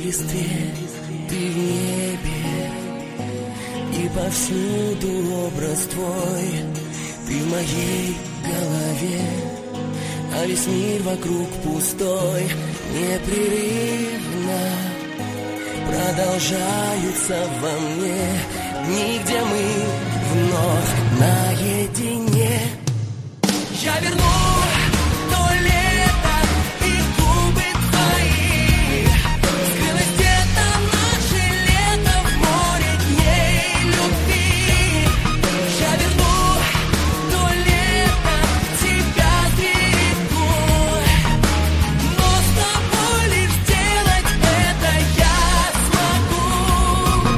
листве, ты в небе, и повсюду образ твой. Ты в моей голове, а весь мир вокруг пустой. Непрерывно продолжаются во мне дни, где мы вновь наедине. Я верну то лето и губы твои. Скрылось где-то наше лето в море дней любви. Я верну то лето, тебя сберегу. Но с тобой лишь сделать это я смогу.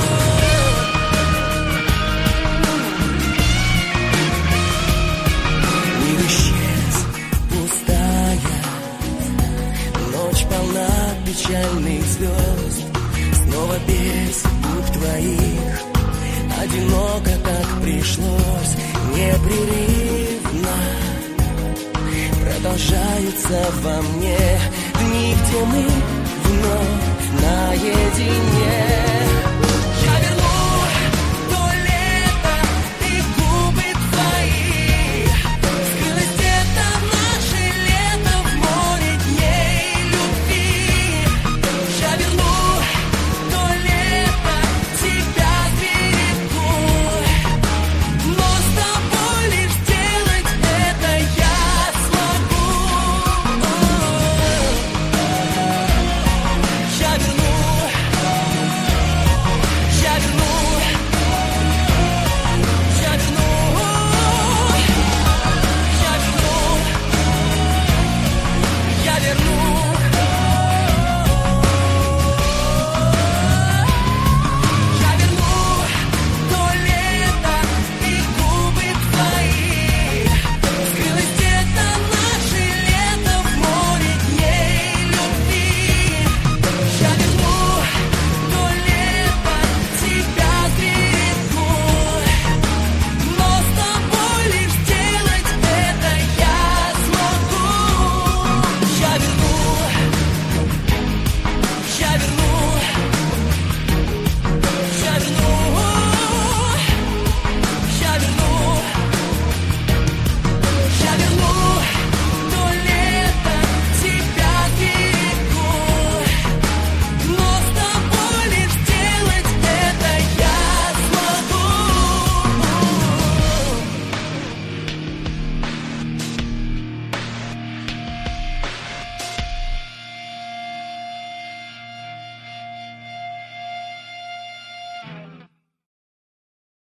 Мир исчез, пустая, ночь полна печальных звезд. Снова без губ твоих, одиноко так пришлось. Непрерывно продолжаются во мне дни, где мы вновь наедине.